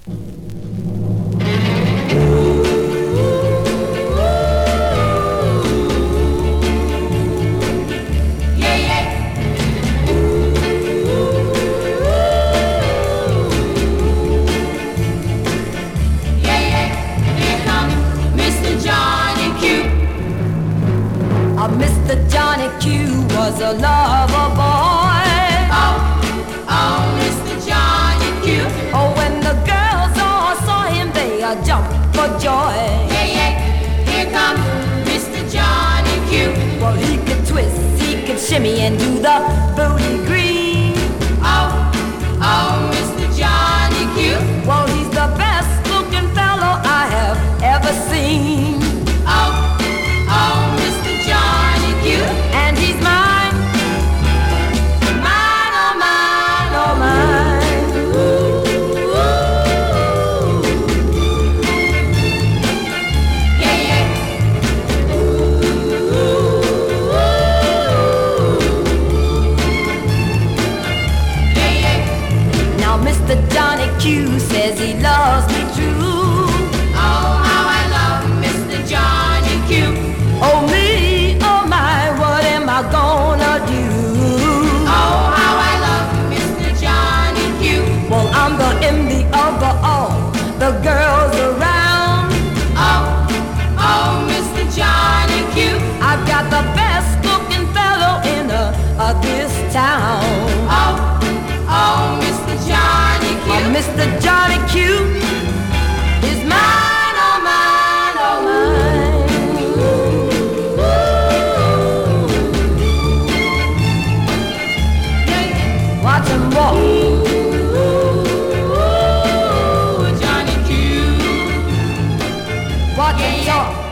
Mr. Johnny Q was a lover boy. Oh, oh, Mr. Johnny Q. Oh, when the girls all saw him, they jumped for joy. Yeah, yeah, here comes Mr. Johnny Q. Well, he could twist, he could shimmy and do the booty green. Oh, oh, Mr. Johnny Q. Well, he's the best looking fellow I have ever seen. Oh, oh, Mr. Johnny Q. And he's mine, mine, oh mine, oh mine. Ooh, ooh. Yeah, yeah. Ooh, ooh. Yeah, yeah. Now Mr. Johnny Q says he loves me true. Oh, how I love Mr. Johnny Q. Oh me, oh my, what am I gonna do? Oh, how I love Mr. Johnny Q. Well, I'm the envy of all the girls around. Oh, oh, Mr. Johnny Q. I've got the best looking fellow in this town. Oh, oh, Mr. Johnny Q. Oh, Mr. Johnny Q is mine, oh mine, oh mine. Watch him walk. Ooh, Johnny Q. Watch him talk.